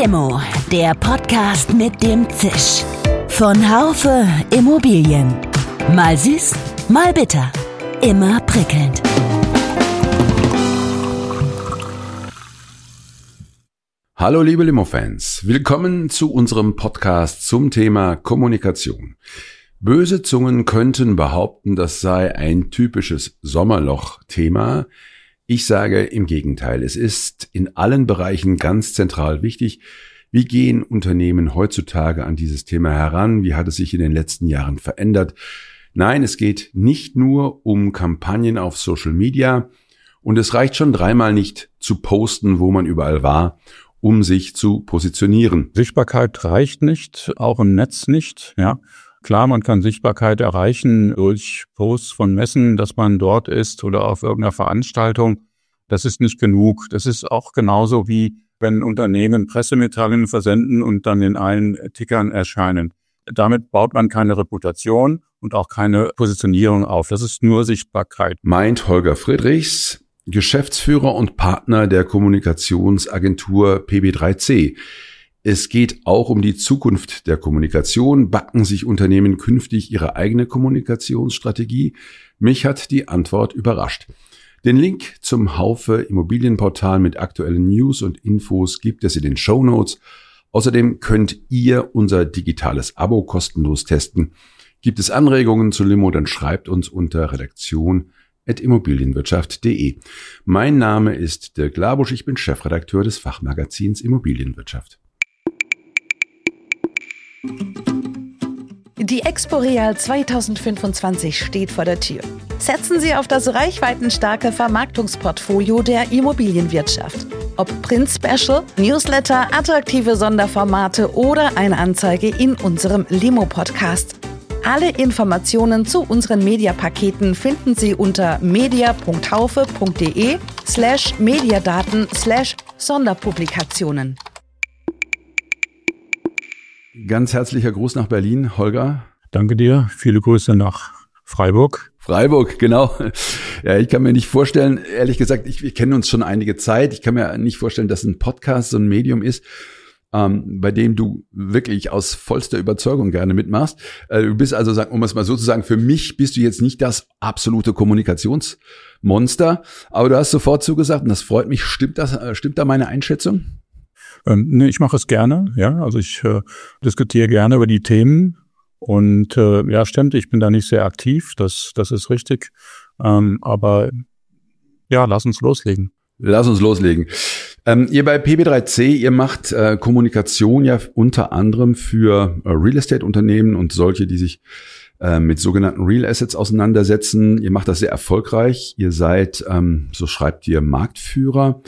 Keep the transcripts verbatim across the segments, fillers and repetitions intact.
Limo, der Podcast mit dem Zisch. Von Haufe Immobilien. Mal süß, mal bitter. Immer prickelnd. Hallo liebe Limo-Fans, willkommen zu unserem Podcast zum Thema Kommunikation. Böse Zungen könnten behaupten, das sei ein typisches Sommerloch-Thema. Ich sage im Gegenteil, es ist in allen Bereichen ganz zentral wichtig. Wie gehen Unternehmen heutzutage an dieses Thema heran? Wie hat es sich in den letzten Jahren verändert? Nein, es geht nicht nur um Kampagnen auf Social Media und es reicht schon dreimal nicht zu posten, wo man überall war, um sich zu positionieren. Sichtbarkeit reicht nicht, auch im Netz nicht, ja. Klar, man kann Sichtbarkeit erreichen durch Posts von Messen, dass man dort ist oder auf irgendeiner Veranstaltung. Das ist nicht genug. Das ist auch genauso wie wenn Unternehmen Pressemitteilungen versenden und dann in allen Tickern erscheinen. Damit baut man keine Reputation und auch keine Positionierung auf. Das ist nur Sichtbarkeit. Meint Holger Friedrichs, Geschäftsführer und Partner der Kommunikationsagentur P B drei C. Es geht auch um die Zukunft der Kommunikation. Backen sich Unternehmen künftig ihre eigene Kommunikationsstrategie? Mich hat die Antwort überrascht. Den Link zum Haufe Immobilienportal mit aktuellen News und Infos gibt es in den Shownotes. Außerdem könnt ihr unser digitales Abo kostenlos testen. Gibt es Anregungen zu Limo, dann schreibt uns unter redaktion at immobilienwirtschaft punkt de. Mein Name ist Dirk Labusch, ich bin Chefredakteur des Fachmagazins Immobilienwirtschaft. Die Expo Real zwanzig fünfundzwanzig steht vor der Tür. Setzen Sie auf das reichweitenstarke Vermarktungsportfolio der Immobilienwirtschaft. Ob Print Special, Newsletter, attraktive Sonderformate oder eine Anzeige in unserem Limo-Podcast. Alle Informationen zu unseren Mediapaketen finden Sie unter media.haufe.de slash mediadaten slash Sonderpublikationen. Ganz herzlicher Gruß nach Berlin, Holger. Danke dir. Viele Grüße nach Freiburg. Freiburg, genau. Ja, ich kann mir nicht vorstellen, ehrlich gesagt, ich, wir kennen uns schon einige Zeit. Ich kann mir nicht vorstellen, dass ein Podcast so ein Medium ist, ähm, bei dem du wirklich aus vollster Überzeugung gerne mitmachst. Äh, du bist also, um es mal so zu sagen, für mich bist du jetzt nicht das absolute Kommunikationsmonster, aber du hast sofort zugesagt und das freut mich. Stimmt das? Äh, stimmt da meine Einschätzung? Ähm, nee, ich mache es gerne, ja. Also ich äh, diskutiere gerne über die Themen und äh, ja, stimmt, ich bin da nicht sehr aktiv, das das ist richtig. Ähm, aber ja, lass uns loslegen. Lass uns loslegen. Ähm, ihr bei P B drei C, ihr macht äh, Kommunikation ja unter anderem für äh, Real Estate Unternehmen und solche, die sich äh, mit sogenannten Real Assets auseinandersetzen. Ihr macht das sehr erfolgreich. Ihr seid, ähm, so schreibt ihr, Marktführer.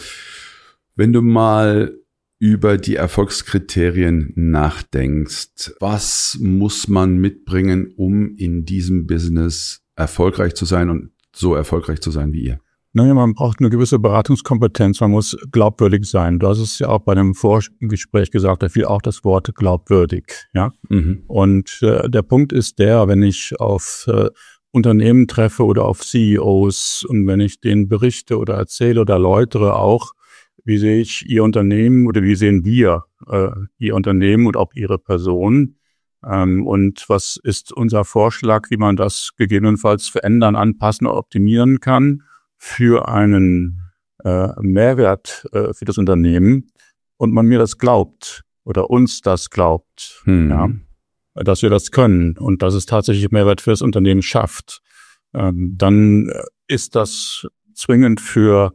Wenn du mal über die Erfolgskriterien nachdenkst, was muss man mitbringen, um in diesem Business erfolgreich zu sein und so erfolgreich zu sein wie ihr? Naja, man braucht eine gewisse Beratungskompetenz, man muss glaubwürdig sein. Du hast es ja auch bei einem Vorgespräch gesagt, da fiel auch das Wort glaubwürdig. Ja, mhm. Und äh, der Punkt ist der, wenn ich auf äh, Unternehmen treffe oder auf C E Os und wenn ich denen berichte oder erzähle oder erläutere auch, wie sehe ich Ihr Unternehmen oder wie sehen wir äh, Ihr Unternehmen und auch Ihre Person? Ähm, und was ist unser Vorschlag, wie man das gegebenenfalls verändern, anpassen, optimieren kann für einen äh, Mehrwert äh, für das Unternehmen und man mir das glaubt oder uns das glaubt, hm. ja, dass wir das können und dass es tatsächlich Mehrwert für das Unternehmen schafft, ähm, dann ist das zwingend für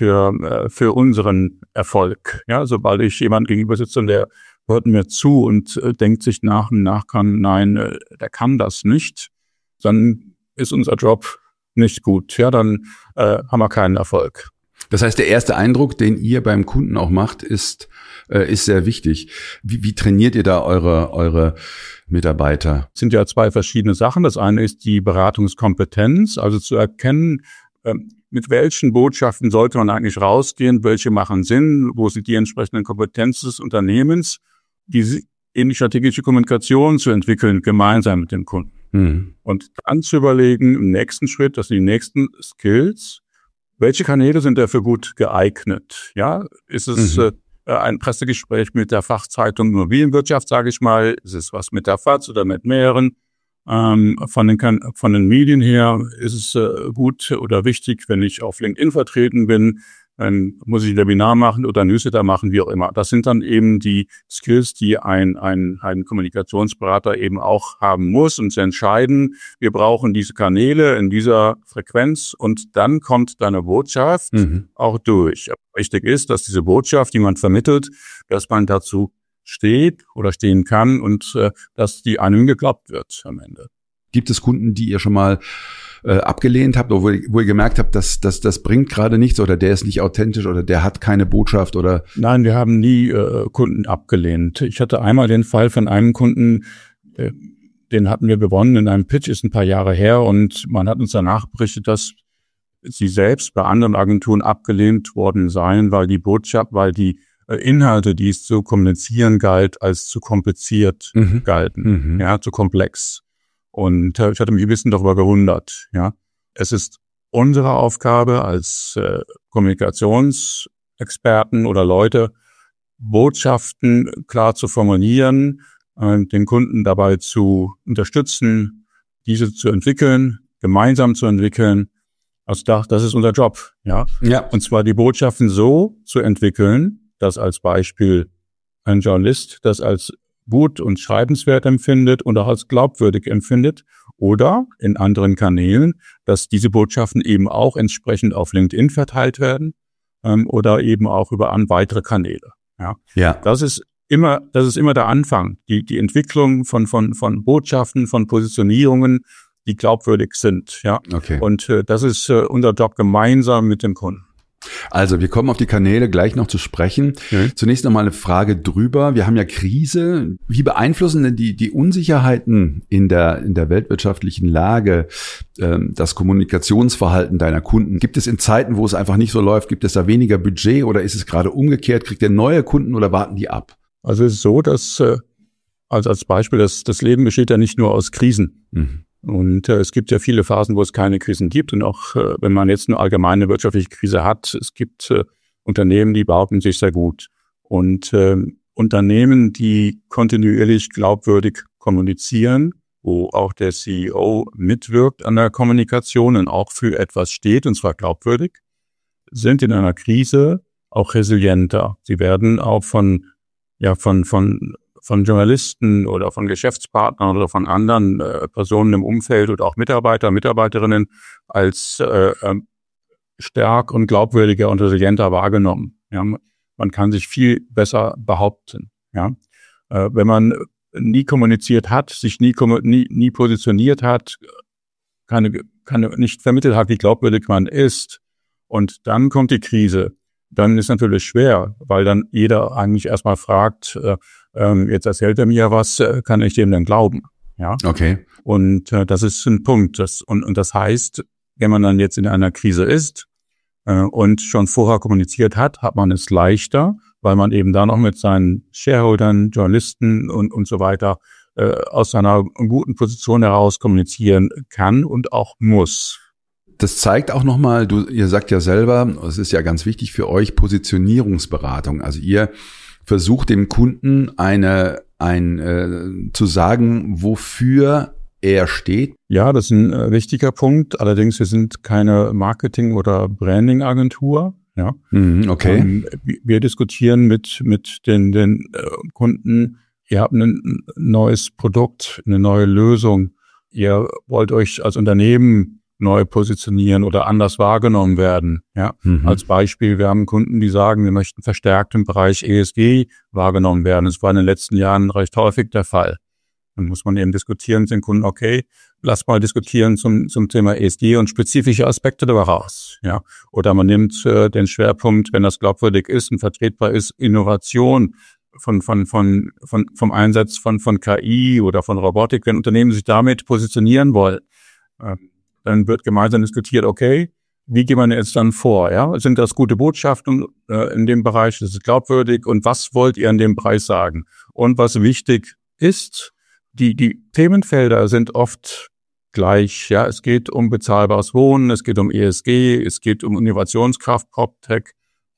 für für unseren Erfolg. Ja, sobald ich jemand gegenüber sitze und der hört mir zu und äh, denkt sich nach und nach kann, nein, äh, der kann das nicht, dann ist unser Job nicht gut. Ja, dann äh, haben wir keinen Erfolg. Das heißt, der erste Eindruck, den ihr beim Kunden auch macht, ist äh, ist sehr wichtig. Wie, wie trainiert ihr da eure eure Mitarbeiter? Es sind ja zwei verschiedene Sachen. Das eine ist die Beratungskompetenz, also zu erkennen, ähm, mit welchen Botschaften sollte man eigentlich rausgehen, welche machen Sinn, wo sind die entsprechenden Kompetenzen des Unternehmens, die in die strategische Kommunikation zu entwickeln, gemeinsam mit dem Kunden. Mhm. Und dann zu überlegen, im nächsten Schritt, das sind die nächsten Skills, welche Kanäle sind dafür gut geeignet? Ja, ist es mhm. äh, ein Pressegespräch mit der Fachzeitung Immobilienwirtschaft, sage ich mal. Es ist was mit der F A Z oder mit mehreren. Ähm, von den, von den Medien her ist es äh, gut oder wichtig, wenn ich auf LinkedIn vertreten bin, dann muss ich ein Webinar machen oder ein Newsletter machen, wie auch immer. Das sind dann eben die Skills, die ein, ein, ein Kommunikationsberater eben auch haben muss und zu entscheiden, wir brauchen diese Kanäle in dieser Frequenz und dann kommt deine Botschaft mhm. auch durch. Wichtig ist, dass diese Botschaft, die man vermittelt, dass man dazu steht oder stehen kann und äh, dass die einem geglaubt wird am Ende. Gibt es Kunden, die ihr schon mal äh, abgelehnt habt oder wo ihr, wo ihr gemerkt habt, dass, dass das bringt gerade nichts oder der ist nicht authentisch oder der hat keine Botschaft oder? Nein, wir haben nie äh, Kunden abgelehnt. Ich hatte einmal den Fall von einem Kunden, äh, den hatten wir gewonnen in einem Pitch, ist ein paar Jahre her und man hat uns danach berichtet, dass sie selbst bei anderen Agenturen abgelehnt worden seien, weil die Botschaft, weil die Inhalte, die es zu kommunizieren galt, als zu kompliziert mhm. galten, mhm. ja, zu komplex. Und äh, ich hatte mich ein bisschen darüber gewundert, ja. Es ist unsere Aufgabe als äh, Kommunikationsexperten oder Leute, Botschaften klar zu formulieren, äh, den Kunden dabei zu unterstützen, diese zu entwickeln, gemeinsam zu entwickeln. Also das ist unser Job, ja. Ja. Und zwar die Botschaften so zu entwickeln, das als Beispiel ein Journalist das als gut und schreibenswert empfindet und auch als glaubwürdig empfindet oder in anderen Kanälen, dass diese Botschaften eben auch entsprechend auf LinkedIn verteilt werden ähm, oder eben auch über an weitere Kanäle. Ja, ja. Das ist immer, das ist immer der Anfang, die die Entwicklung von von von Botschaften, von Positionierungen, die glaubwürdig sind. Ja, okay. Und äh, das ist äh, unser Job gemeinsam mit dem Kunden. Also wir kommen auf die Kanäle gleich noch zu sprechen. Mhm. Zunächst noch mal eine Frage drüber. Wir haben ja Krise. Wie beeinflussen denn die, die Unsicherheiten in der, in der weltwirtschaftlichen Lage ähm, das Kommunikationsverhalten deiner Kunden? Gibt es in Zeiten, wo es einfach nicht so läuft, gibt es da weniger Budget oder ist es gerade umgekehrt? Kriegt ihr neue Kunden oder warten die ab? Also es ist so, dass, äh, also als Beispiel, dass das Leben besteht ja nicht nur aus Krisen. Mhm. Und äh, es gibt ja viele Phasen, wo es keine Krisen gibt. Und auch äh, wenn man jetzt eine allgemeine wirtschaftliche Krise hat, es gibt äh, Unternehmen, die behaupten sich sehr gut. Und äh, Unternehmen, die kontinuierlich glaubwürdig kommunizieren, wo auch der C E O mitwirkt an der Kommunikation und auch für etwas steht, und zwar glaubwürdig, sind in einer Krise auch resilienter. Sie werden auch von, ja, von, von, von Journalisten oder von Geschäftspartnern oder von anderen äh, Personen im Umfeld oder auch Mitarbeiter, Mitarbeiterinnen als äh, äh, stark und glaubwürdiger und resilienter wahrgenommen. Ja, man kann sich viel besser behaupten. Ja, äh, wenn man nie kommuniziert hat, sich nie nie, nie positioniert hat, keine, keine nicht vermittelt hat, wie glaubwürdig man ist, und dann kommt die Krise, dann ist natürlich schwer, weil dann jeder eigentlich erstmal fragt, äh, äh, jetzt erzählt er mir was, äh, kann ich dem denn glauben? Ja. Okay. Und äh, das ist ein Punkt. Das, und, und das heißt, wenn man dann jetzt in einer Krise ist äh, und schon vorher kommuniziert hat, hat man es leichter, weil man eben da noch mit seinen Shareholdern, Journalisten und, und so weiter äh, aus einer guten Position heraus kommunizieren kann und auch muss. Das zeigt auch nochmal, du, ihr sagt ja selber, es ist ja ganz wichtig für euch, Positionierungsberatung. Also ihr versucht dem Kunden eine, ein, äh, zu sagen, wofür er steht. Ja, das ist ein äh, wichtiger Punkt. Allerdings, wir sind keine Marketing- oder Branding-Agentur. Ja. Mhm, okay. Ähm, wir diskutieren mit, mit den, den äh, Kunden, ihr habt ein neues Produkt, eine neue Lösung. Ihr wollt euch als Unternehmen neu positionieren oder anders wahrgenommen werden. Ja, mhm. Als Beispiel, wir haben Kunden, die sagen, wir möchten verstärkt im Bereich E S G wahrgenommen werden. Das war in den letzten Jahren recht häufig der Fall. Dann muss man eben diskutieren mit den Kunden, okay, lass mal diskutieren zum, zum Thema E S G und spezifische Aspekte daraus. Ja, oder man nimmt äh, den Schwerpunkt, wenn das glaubwürdig ist und vertretbar ist, Innovation von, von, von, von, vom Einsatz von, von K I oder von Robotik, wenn Unternehmen sich damit positionieren wollen. Äh, Dann wird gemeinsam diskutiert, okay, wie gehen wir jetzt dann vor? Ja, sind das gute Botschaften äh, in dem Bereich? Das ist glaubwürdig. Und was wollt ihr an dem Preis sagen? Und was wichtig ist, die die Themenfelder sind oft gleich. Ja, es geht um bezahlbares Wohnen, es geht um E S G, es geht um Innovationskraft, PropTech,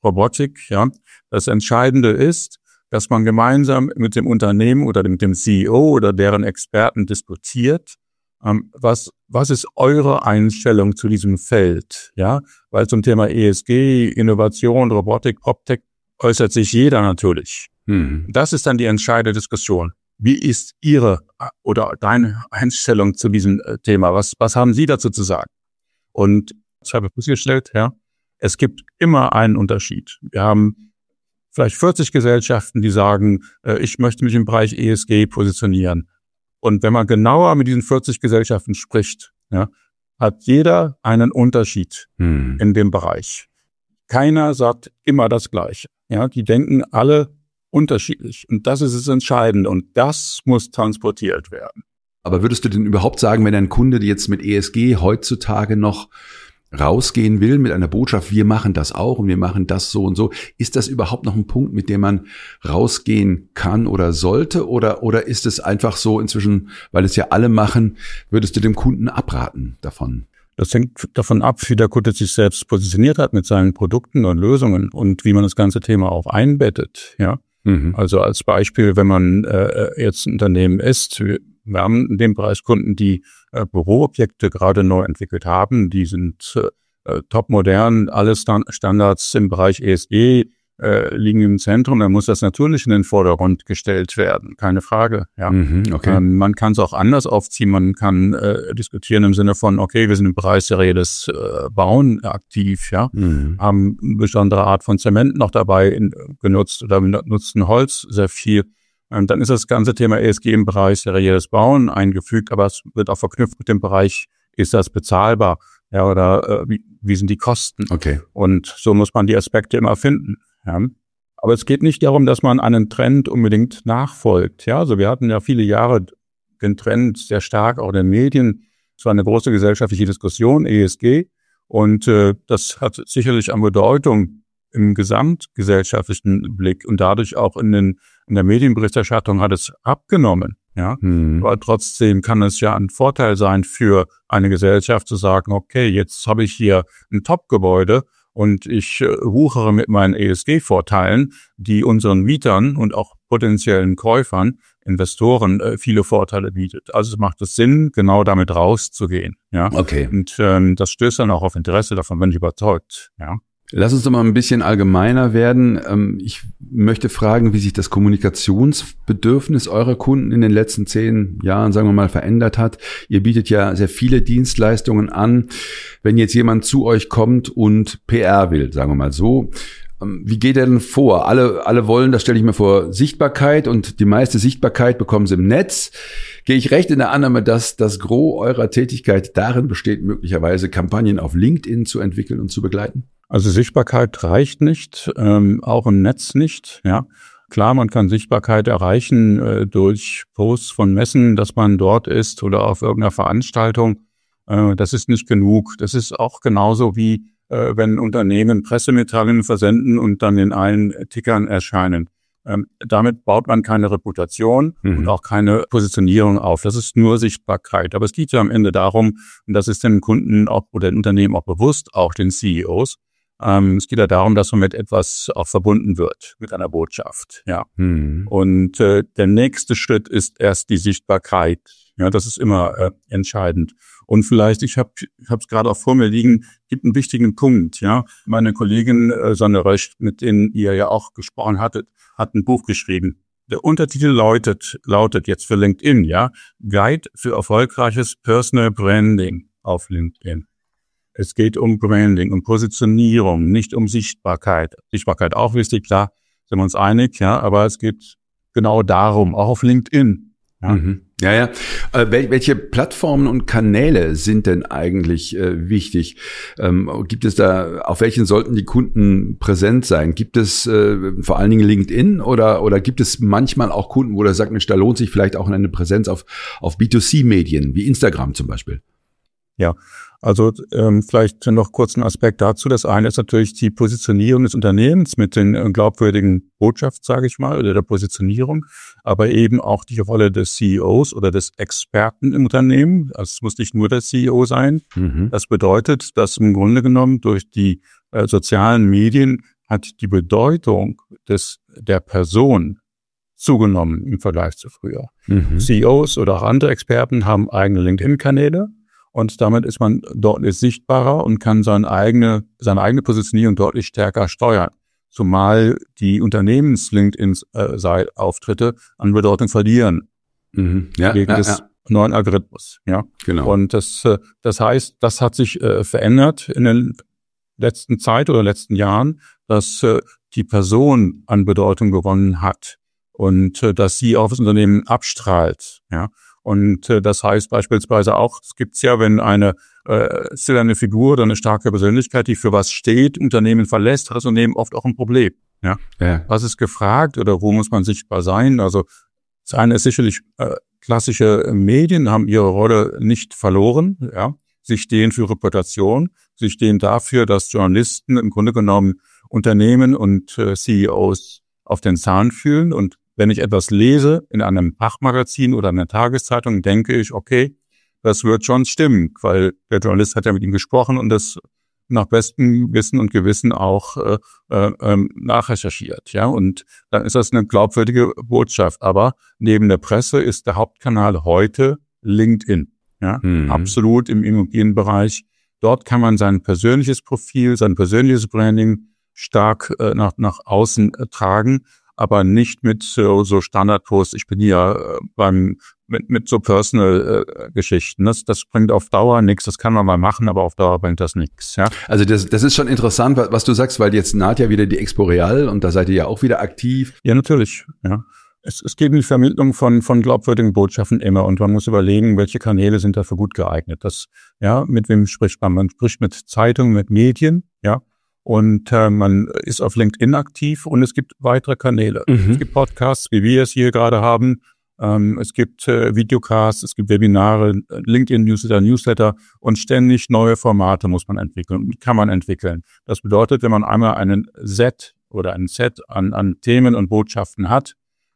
Robotik, ja. Das Entscheidende ist, dass man gemeinsam mit dem Unternehmen oder mit dem C E O oder deren Experten diskutiert, ähm, was, was ist eure Einstellung zu diesem Feld, ja? Weil zum Thema E S G, Innovation, Robotik, PropTech äußert sich jeder natürlich. Mhm. Das ist dann die entscheidende Diskussion. Wie ist Ihre oder deine Einstellung zu diesem Thema? Was, was haben Sie dazu zu sagen? Und ich habe festgestellt, ja, es gibt immer einen Unterschied. Wir haben vielleicht vierzig Gesellschaften, die sagen, äh, ich möchte mich im Bereich E S G positionieren. Und wenn man genauer mit diesen vierzig Gesellschaften spricht, ja, hat jeder einen Unterschied hm. in dem Bereich. Keiner sagt immer das Gleiche. Ja, die denken alle unterschiedlich. Und das ist das Entscheidende. Und das muss transportiert werden. Aber würdest du denn überhaupt sagen, wenn ein Kunde jetzt mit E S G heutzutage noch rausgehen will mit einer Botschaft, wir machen das auch und wir machen das so und so, ist das überhaupt noch ein Punkt, mit dem man rausgehen kann oder sollte? Oder, oder ist es einfach so inzwischen, weil es ja alle machen, würdest du dem Kunden abraten davon? Das hängt davon ab, wie der Kunde sich selbst positioniert hat mit seinen Produkten und Lösungen und wie man das ganze Thema auch einbettet. Ja, mhm. Also als Beispiel, wenn man äh, jetzt ein Unternehmen ist, wir, wir haben in dem Bereich Kunden, die äh, Büroobjekte gerade neu entwickelt haben, die sind äh, top modern, alle Stand- Standards im Bereich E S G äh, liegen im Zentrum, dann muss das natürlich in den Vordergrund gestellt werden, keine Frage. Ja, mhm, okay. ähm, man kann es auch anders aufziehen, man kann äh, diskutieren im Sinne von, okay, wir sind im Bereich serielles äh, Bauen aktiv, ja, mhm. haben eine besondere Art von Zement noch dabei in, genutzt oder wir nutzen Holz sehr viel. Ähm, dann ist das ganze Thema E S G im Bereich serielles Bauen eingefügt, aber es wird auch verknüpft mit dem Bereich, ist das bezahlbar, ja, oder äh, wie, wie sind die Kosten? Okay. Und so muss man die Aspekte immer finden. Ja. Aber es geht nicht darum, dass man einen Trend unbedingt nachfolgt. Ja, also wir hatten ja viele Jahre den Trend sehr stark auch in den Medien. Es war eine große gesellschaftliche Diskussion, E S G. Und äh, das hat sicherlich an Bedeutung im gesamtgesellschaftlichen Blick und dadurch auch in, den, in der Medienberichterstattung hat es abgenommen. Ja, hm. Aber trotzdem kann es ja ein Vorteil sein für eine Gesellschaft zu sagen, okay, jetzt habe ich hier ein Top-Gebäude und ich äh, wuchere mit meinen E S G-Vorteilen, die unseren Mietern und auch potenziellen Käufern, Investoren äh, viele Vorteile bietet. Also es macht es Sinn, genau damit rauszugehen. Ja, okay. Und ähm, das stößt dann auch auf Interesse, davon bin ich überzeugt. Ja. Lass uns doch mal ein bisschen allgemeiner werden. Ich möchte fragen, wie sich das Kommunikationsbedürfnis eurer Kunden in den letzten zehn Jahren, sagen wir mal, verändert hat. Ihr bietet ja sehr viele Dienstleistungen an. Wenn jetzt jemand zu euch kommt und P R will, sagen wir mal so, wie geht er denn vor? Alle, alle wollen, das stelle ich mir vor, Sichtbarkeit und die meiste Sichtbarkeit bekommen sie im Netz. Gehe ich recht in der Annahme, dass das Gros eurer Tätigkeit darin besteht, möglicherweise Kampagnen auf LinkedIn zu entwickeln und zu begleiten? Also Sichtbarkeit reicht nicht, ähm, auch im Netz nicht. Ja, klar, man kann Sichtbarkeit erreichen äh, durch Posts von Messen, dass man dort ist oder auf irgendeiner Veranstaltung. Äh, das ist nicht genug. Das ist auch genauso wie äh, wenn Unternehmen Pressemitteilungen versenden und dann in allen Tickern erscheinen. Ähm, damit baut man keine Reputation mhm. und auch keine Positionierung auf. Das ist nur Sichtbarkeit. Aber es geht ja am Ende darum, und das ist den Kunden auch, oder den Unternehmen auch bewusst, auch den C E Os, Ähm, es geht ja darum, dass man mit etwas auch verbunden wird, mit einer Botschaft. Ja. Hm. Und äh, der nächste Schritt ist erst die Sichtbarkeit. Ja, das ist immer äh, entscheidend. Und vielleicht, ich habe ich habe es gerade auch vor mir liegen, gibt einen wichtigen Punkt. Ja, meine Kollegin äh, Sonne Rösch, mit denen ihr ja auch gesprochen hattet, hat ein Buch geschrieben. Der Untertitel lautet, lautet jetzt für LinkedIn, ja, Guide für erfolgreiches Personal Branding auf LinkedIn. Es geht um Branding, um Positionierung, nicht um Sichtbarkeit. Sichtbarkeit auch wichtig, klar, sind wir uns einig, ja, aber es geht genau darum, auch auf LinkedIn. Ja, mhm. ja. ja. Äh, wel- welche Plattformen und Kanäle sind denn eigentlich äh, wichtig? Ähm, gibt es da, auf welchen sollten die Kunden präsent sein? Gibt es äh, vor allen Dingen LinkedIn oder oder gibt es manchmal auch Kunden, wo der sagt, Mensch, da lohnt sich vielleicht auch eine Präsenz auf auf B zwei C-Medien, wie Instagram zum Beispiel? Ja, also ähm, vielleicht noch kurz ein Aspekt dazu. Das eine ist natürlich die Positionierung des Unternehmens mit den äh, glaubwürdigen Botschaft, sage ich mal, oder der Positionierung, aber eben auch die Rolle des C E Os oder des Experten im Unternehmen. Also es muss nicht nur der C E O sein. Mhm. Das bedeutet, dass im Grunde genommen durch die äh, sozialen Medien hat die Bedeutung des der Person zugenommen im Vergleich zu früher. Mhm. C E Os oder auch andere Experten haben eigene LinkedIn-Kanäle und damit ist man deutlich sichtbarer und kann seine eigene, seine eigene Positionierung deutlich stärker steuern. Zumal die Unternehmens-LinkedIn-Auftritte an Bedeutung verlieren. Mhm. Ja, wegen ja, des ja. neuen Algorithmus. Ja, genau. Und das, das heißt, das hat sich äh, verändert in den letzten Zeit oder letzten Jahren, dass äh, die Person an Bedeutung gewonnen hat und äh, dass sie auf das Unternehmen abstrahlt. Ja, und äh, das heißt beispielsweise auch, es gibt's ja, wenn eine äh, still eine Figur oder eine starke Persönlichkeit, die für was steht, Unternehmen verlässt, hat das Unternehmen oft auch ein Problem. Ja, ja. Was ist gefragt oder wo muss man sichtbar sein? Also das eine ist sicherlich, äh, klassische Medien haben ihre Rolle nicht verloren. Ja, sie stehen für Reputation, sie stehen dafür, dass Journalisten im Grunde genommen Unternehmen und äh, C E Os auf den Zahn fühlen. Und wenn ich etwas lese in einem Fachmagazin oder einer Tageszeitung, denke ich, okay, das wird schon stimmen, weil der Journalist hat ja mit ihm gesprochen und das nach bestem Wissen und Gewissen auch äh, äh, nachrecherchiert. Ja, und dann ist das eine glaubwürdige Botschaft. Aber neben der Presse ist der Hauptkanal heute LinkedIn. Ja, mhm. Absolut im Immobilienbereich. Dort kann man sein persönliches Profil, sein persönliches Branding stark äh, nach nach außen äh, tragen, aber nicht mit so, so Standardposts. Ich bin hier äh, beim mit mit so Personal-Geschichten. Äh, das das bringt auf Dauer nichts. Das kann man mal machen, aber auf Dauer bringt das nichts. Ja. Also das das ist schon interessant, was, was du sagst, weil jetzt naht ja wieder die Expo Real und da seid ihr ja auch wieder aktiv. Ja, natürlich. Ja. Es, es geht um die Vermittlung von von glaubwürdigen Botschaften immer und man muss überlegen, welche Kanäle sind dafür gut geeignet. Das ja, mit wem spricht man? Man spricht mit Zeitungen, mit Medien, ja. Und äh, man ist auf LinkedIn aktiv und es gibt weitere Kanäle. Mhm. Es gibt Podcasts, wie wir es hier gerade haben. Ähm, es gibt äh, Videocasts, es gibt Webinare, LinkedIn-Newsletter, Newsletter und ständig neue Formate muss man entwickeln, kann man entwickeln. Das bedeutet, wenn man einmal einen Set oder ein Set an, an Themen und Botschaften hat,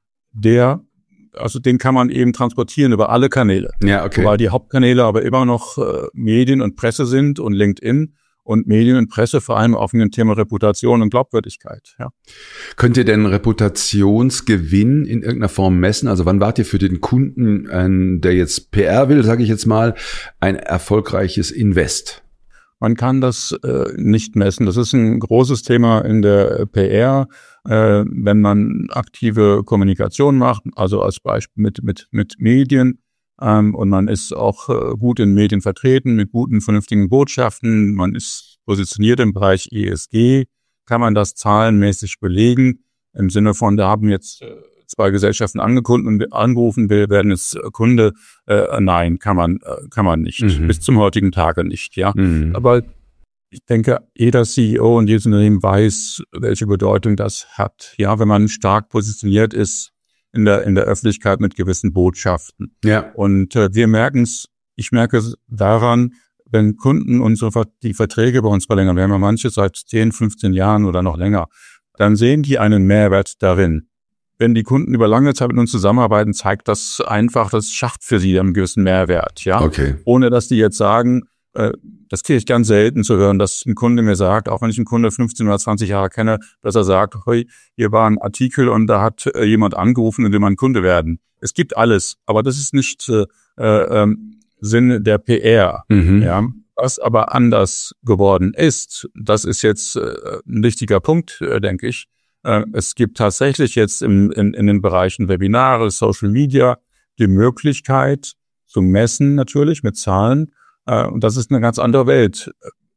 der, also den kann man eben transportieren über alle Kanäle. Ja, okay. Weil die Hauptkanäle aber immer noch äh, Medien und Presse sind und LinkedIn. Und Medien und Presse vor allem auf dem Thema Reputation und Glaubwürdigkeit. Ja. Könnt ihr denn Reputationsgewinn in irgendeiner Form messen? Also wann wart ihr für den Kunden, ein, der jetzt P R will, sage ich jetzt mal, ein erfolgreiches Invest? Man kann das äh, nicht messen. Das ist ein großes Thema in der P R, äh, wenn man aktive Kommunikation macht, also als Beispiel mit mit mit Medien. Ähm, und man ist auch äh, gut in Medien vertreten, mit guten, vernünftigen Botschaften. Man ist positioniert im Bereich E S G. Kann man das zahlenmäßig belegen? Im Sinne von, da haben jetzt äh, zwei Gesellschaften angekunden und angerufen, wir werden jetzt Kunde. Äh, nein, kann man äh, kann man nicht. Mhm. Bis zum heutigen Tage nicht. Ja, mhm. Aber ich denke, jeder C E O und jedes Unternehmen weiß, welche Bedeutung das hat. Ja, wenn man stark positioniert ist in der in der Öffentlichkeit mit gewissen Botschaften. Ja. Und äh, wir merken es, ich merke es daran, wenn Kunden unsere die Verträge bei uns verlängern, wir haben ja manche seit zehn, fünfzehn Jahren oder noch länger, dann sehen die einen Mehrwert darin. Wenn die Kunden über lange Zeit mit uns zusammenarbeiten, zeigt das einfach, das schafft für sie einen gewissen Mehrwert, ja. Okay. Ohne dass die jetzt sagen, äh, das kriege ich ganz selten zu hören, dass ein Kunde mir sagt, auch wenn ich einen Kunde fünfzehn oder zwanzig Jahre kenne, dass er sagt, hey, hier war ein Artikel und da hat äh, jemand angerufen und will mein Kunde werden. Es gibt alles, aber das ist nicht äh, äh, Sinn der P R. Mhm. Ja. Was aber anders geworden ist, das ist jetzt äh, ein wichtiger Punkt, äh, denke ich. Äh, es gibt tatsächlich jetzt im, in, in den Bereichen Webinare, Social Media die Möglichkeit zu messen, natürlich mit Zahlen. Und das ist eine ganz andere Welt.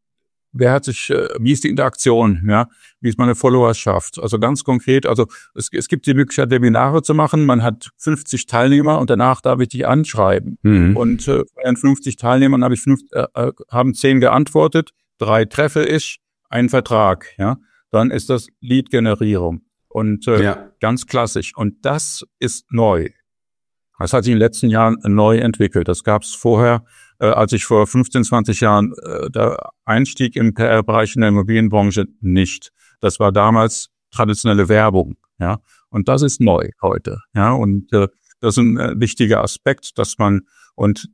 Wer hat sich, wie ist die Interaktion, ja? Wie ist meine Followerschaft? Also ganz konkret, also es, es gibt die Möglichkeit, Webinare zu machen. Man hat fünfzig Teilnehmer und danach darf ich die anschreiben. Mhm. Und äh, bei den fünfzig Teilnehmern habe ich fünf, äh, haben zehn geantwortet, drei treffe ich, einen Vertrag, ja? Dann ist das Lead-Generierung. Und äh, ja. Ganz klassisch. Und das ist neu. Das hat sich in den letzten Jahren neu entwickelt. Das gab es vorher, äh, als ich vor fünfzehn, zwanzig Jahren äh, der Einstieg im P R-Bereich in der Immobilienbranche nicht. Das war damals traditionelle Werbung, ja. Und das ist neu heute, ja. Und äh, das ist ein äh, wichtiger Aspekt, dass man, und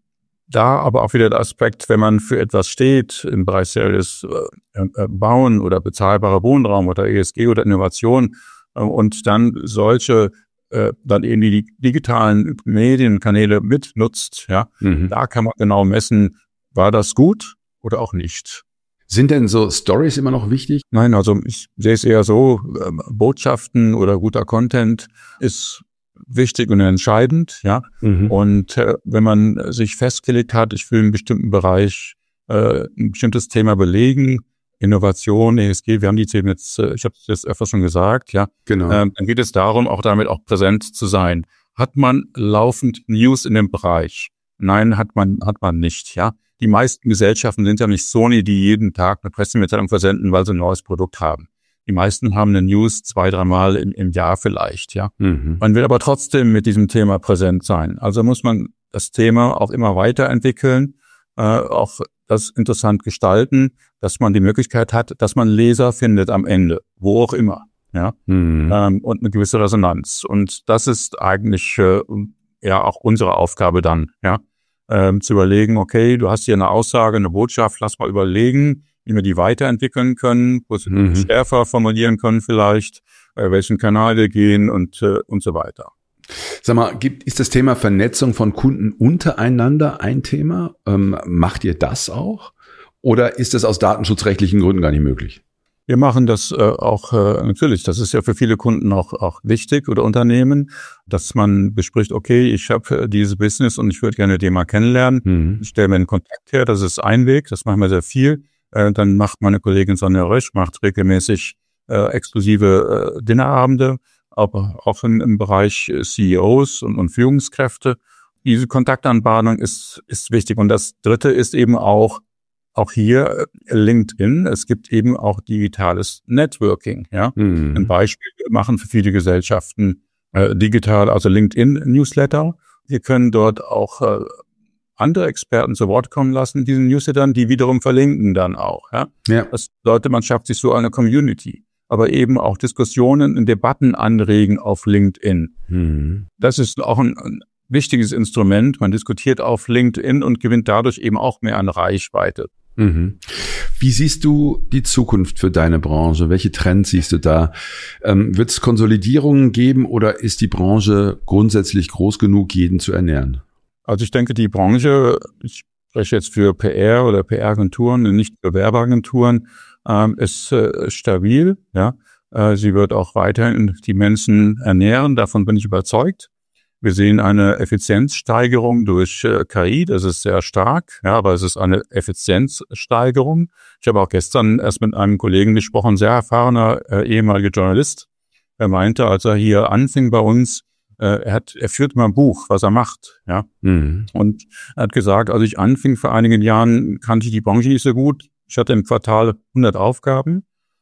da aber auch wieder der Aspekt, wenn man für etwas steht im Bereich serielles äh, Bauen oder bezahlbarer Wohnraum oder E S G oder Innovation äh, und dann solche äh, dann eben die digitalen Medienkanäle mitnutzt, ja, mhm. da kann man genau messen, war das gut oder auch nicht. Sind denn so Stories immer noch wichtig? Nein, also ich sehe es eher so, äh, Botschaften oder guter Content ist wichtig und entscheidend, ja. Mhm. Und äh, wenn man sich festgelegt hat, ich will in einem bestimmten Bereich äh, ein bestimmtes Thema belegen, Innovation, E S G, wir haben die Themen jetzt, äh, ich habe es jetzt öfter schon gesagt, ja. Genau. Ähm, dann geht es darum, auch damit auch präsent zu sein. Hat man laufend News in dem Bereich? Nein, hat man hat man nicht, ja. Die meisten Gesellschaften sind ja nicht Sony, die jeden Tag eine Pressemitteilung versenden, weil sie ein neues Produkt haben. Die meisten haben eine News zwei, dreimal im, im Jahr vielleicht, ja. Mhm. Man will aber trotzdem mit diesem Thema präsent sein. Also muss man das Thema auch immer weiterentwickeln, äh, auch das interessant gestalten, dass man die Möglichkeit hat, dass man Leser findet am Ende, wo auch immer, ja. Mhm. Ähm, und eine gewisse Resonanz. Und das ist eigentlich äh, ja auch unsere Aufgabe dann, ja. Ähm, zu überlegen, okay, du hast hier eine Aussage, eine Botschaft, lass mal überlegen, wie wir die weiterentwickeln können, mhm. schärfer formulieren können vielleicht, äh, welchen Kanal wir gehen und äh, und so weiter. Sag mal, gibt, ist das Thema Vernetzung von Kunden untereinander ein Thema? Ähm, macht ihr das auch? Oder ist das aus datenschutzrechtlichen Gründen gar nicht möglich? Wir machen das äh, auch äh, natürlich. Das ist ja für viele Kunden auch auch wichtig oder Unternehmen, dass man bespricht, okay, ich habe äh, dieses Business und ich würde gerne den mal kennenlernen. Mhm. Ich stelle mir einen Kontakt her, das ist ein Weg, das machen wir sehr viel. Äh, dann macht meine Kollegin Sonja Rösch, macht regelmäßig äh, exklusive äh, Dinnerabende, aber auch in, im Bereich C E Os und, und Führungskräfte. Diese Kontaktanbahnung ist ist wichtig. Und das Dritte ist eben auch Auch hier LinkedIn. Es gibt eben auch digitales Networking. Ja, mhm. Ein Beispiel machen für viele Gesellschaften äh, digital, also LinkedIn-Newsletter. Wir können dort auch äh, andere Experten zu Wort kommen lassen in diesen Newslettern, die wiederum verlinken dann auch. Ja, ja. Das bedeutet, man schafft sich so eine Community, aber eben auch Diskussionen und Debatten anregen auf LinkedIn. Mhm. Das ist auch ein, ein wichtiges Instrument. Man diskutiert auf LinkedIn und gewinnt dadurch eben auch mehr an Reichweite. Mhm. Wie siehst du die Zukunft für deine Branche? Welche Trends siehst du da? Ähm, wird es Konsolidierungen geben oder ist die Branche grundsätzlich groß genug, jeden zu ernähren? Also ich denke, die Branche, ich spreche jetzt für P R oder P R-Agenturen, nicht für Werbeagenturen, ähm, ist äh, stabil. Ja, äh, sie wird auch weiterhin die Menschen ernähren. Davon bin ich überzeugt. Wir sehen eine Effizienzsteigerung durch äh, K I, das ist sehr stark, ja, aber es ist eine Effizienzsteigerung. Ich habe auch gestern erst mit einem Kollegen gesprochen, sehr erfahrener äh, ehemaliger Journalist. Er meinte, als er hier anfing bei uns, äh, er hat, er führt mal ein Buch, was er macht, ja. Mhm. Und er hat gesagt, als ich anfing vor einigen Jahren, kannte ich die Branche nicht so gut. Ich hatte im Quartal hundert Aufgaben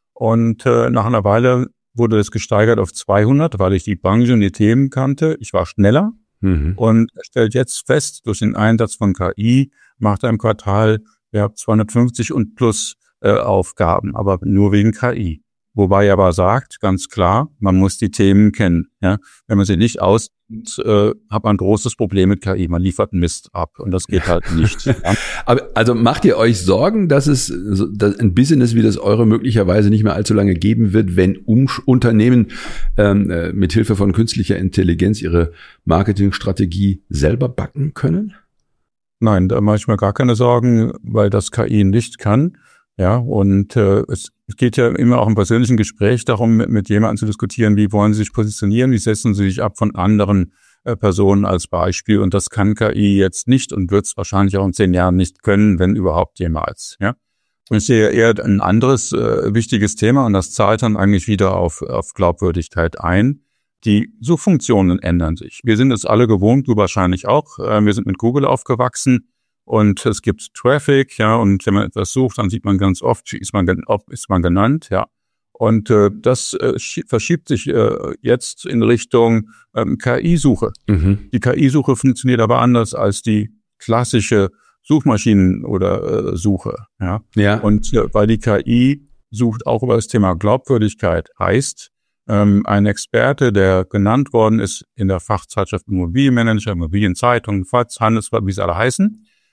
und äh, nach einer Weile wurde es gesteigert auf zweihundert, weil ich die Branche und die Themen kannte. Ich war schneller mhm. und er stellt jetzt fest, durch den Einsatz von K I macht er im Quartal ja, zweihundertfünfzig und plus äh, Aufgaben, aber nur wegen K I. Wobei er aber sagt, ganz klar, man muss die Themen kennen. Ja? Wenn man sie nicht auskennt, äh, hat man ein großes Problem mit K I. Man liefert Mist ab und das geht halt nicht. Ja? Aber also macht ihr euch Sorgen, dass es dass ein Business wie das eure möglicherweise nicht mehr allzu lange geben wird, wenn um, Unternehmen ähm, äh, mit Hilfe von künstlicher Intelligenz ihre Marketingstrategie selber backen können? Nein, da mache ich mir gar keine Sorgen, weil das K I nicht kann. Ja, und äh, es, es geht ja immer auch im persönlichen Gespräch darum, mit, mit jemandem zu diskutieren, wie wollen Sie sich positionieren, wie setzen Sie sich ab von anderen äh, Personen als Beispiel. Und das kann K I jetzt nicht und wird es wahrscheinlich auch in zehn Jahren nicht können, wenn überhaupt jemals. Ja, und ich sehe eher ein anderes äh, wichtiges Thema und das zahlt dann eigentlich wieder auf, auf Glaubwürdigkeit ein. Die Suchfunktionen ändern sich. Wir sind es alle gewohnt, du wahrscheinlich auch. Äh, wir sind mit Google aufgewachsen. Und es gibt Traffic, ja, und wenn man etwas sucht, dann sieht man ganz oft, ist man, ist man genannt, ja. Und äh, das äh, verschiebt sich äh, jetzt in Richtung ähm, K I-Suche. Mhm. Die K I-Suche funktioniert aber anders als die klassische Suchmaschinen- oder äh, Suche, ja. Ja. Und äh, weil die K I sucht auch über das Thema Glaubwürdigkeit, heißt, ähm, ein Experte, der genannt worden ist in der Fachzeitschrift Immobilienmanager, Immobilienzeitung, Handelsblatt, wie sie alle heißen,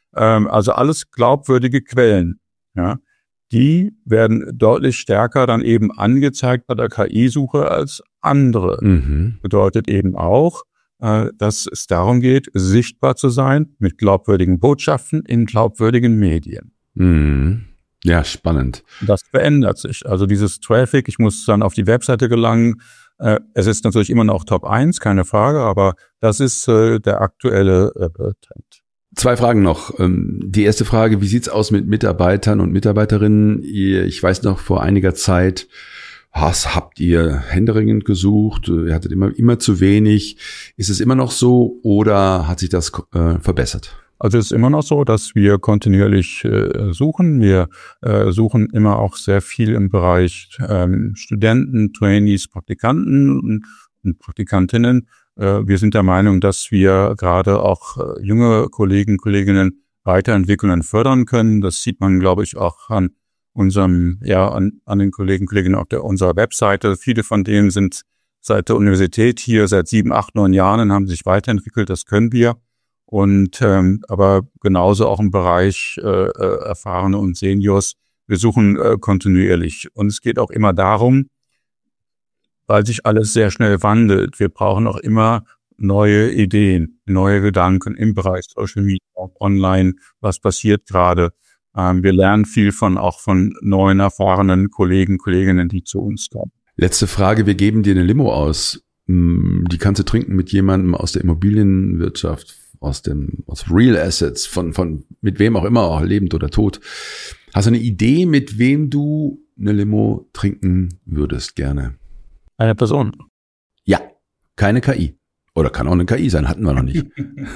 Ähm, also alles glaubwürdige Quellen, ja. Die werden deutlich stärker dann eben angezeigt bei der K I-Suche als andere. Mhm. Bedeutet eben auch, äh, dass es darum geht, sichtbar zu sein mit glaubwürdigen Botschaften in glaubwürdigen Medien. Mhm. Ja, spannend. Das verändert sich. Also dieses Traffic, ich muss dann auf die Webseite gelangen. Äh, es ist natürlich immer noch Top eins, keine Frage, aber das ist äh, der aktuelle äh, Trend. Zwei Fragen noch. Die erste Frage, wie sieht's aus mit Mitarbeitern und Mitarbeiterinnen? Ich weiß noch, vor einiger Zeit was habt ihr händeringend gesucht, ihr hattet immer, immer zu wenig. Ist es immer noch so oder hat sich das äh, verbessert? Also es ist immer noch so, dass wir kontinuierlich äh, suchen. Wir äh, suchen immer auch sehr viel im Bereich ähm, Studenten, Trainees, Praktikanten und, und Praktikantinnen. Wir sind der Meinung, dass wir gerade auch junge Kollegen, Kolleginnen weiterentwickeln und fördern können. Das sieht man, glaube ich, auch an unserem, ja, an, an den Kollegen, Kolleginnen auf der, unserer Webseite. Viele von denen sind seit der Universität hier, seit sieben, acht, neun Jahren und haben sich weiterentwickelt. Das können wir. Und, ähm, aber genauso auch im Bereich äh, Erfahrene und Seniors. Wir suchen äh, kontinuierlich. Und es geht auch immer darum, weil sich alles sehr schnell wandelt. Wir brauchen auch immer neue Ideen, neue Gedanken im Bereich Social Media, online, was passiert gerade. Ähm, wir lernen viel von auch von neuen, erfahrenen Kollegen, Kolleginnen, die zu uns kommen. Letzte Frage, wir geben dir eine Limo aus. Die kannst du trinken mit jemandem aus der Immobilienwirtschaft, aus dem aus Real Assets, von von mit wem auch immer, auch lebend oder tot. Hast du eine Idee, mit wem du eine Limo trinken würdest gerne? Eine Person. Ja, keine K I. Oder kann auch eine K I sein, hatten wir noch nicht.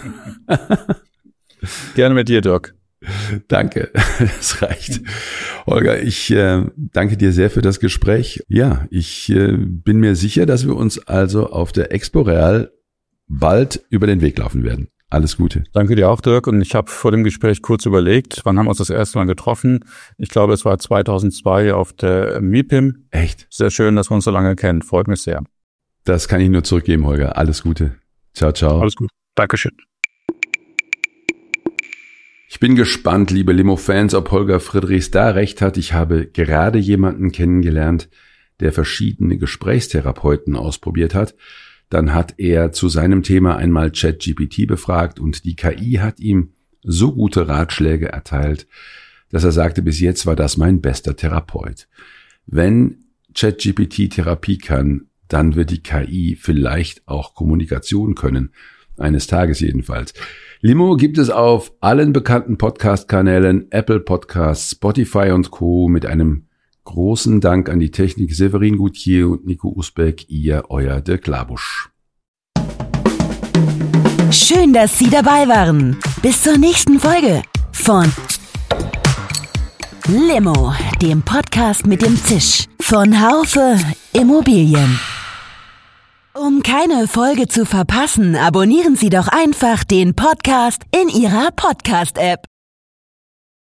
Gerne mit dir, Dirk. Danke, das reicht. Holger, ich äh, danke dir sehr für das Gespräch. Ja, ich äh, bin mir sicher, dass wir uns also auf der Expo Real bald über den Weg laufen werden. Alles Gute. Danke dir auch, Dirk. Und ich habe vor dem Gespräch kurz überlegt, wann haben wir uns das erste Mal getroffen? Ich glaube, es war zweitausendzwei auf der M I P I M. Echt? Sehr schön, dass wir uns so lange kennen. Freut mich sehr. Das kann ich nur zurückgeben, Holger. Alles Gute. Ciao, ciao. Alles gut. Dankeschön. Ich bin gespannt, liebe Limo-Fans, ob Holger Friedrichs da recht hat. Ich habe gerade jemanden kennengelernt, der verschiedene Gesprächstherapeuten ausprobiert hat. Dann hat er zu seinem Thema einmal ChatGPT befragt und die K I hat ihm so gute Ratschläge erteilt, dass er sagte, bis jetzt war das mein bester Therapeut. Wenn ChatGPT Therapie kann, dann wird die K I vielleicht auch Kommunikation können. Eines Tages jedenfalls. Limo gibt es auf allen bekannten Podcast-Kanälen, Apple Podcasts, Spotify und Co. Mit einem großen Dank an die Technik Severin Goutier und Nico Usbeck, ihr, euer Dirk Labusch. Schön, dass Sie dabei waren. Bis zur nächsten Folge von Limo, dem Podcast mit dem Zisch von Haufe Immobilien. Um keine Folge zu verpassen, abonnieren Sie doch einfach den Podcast in Ihrer Podcast-App.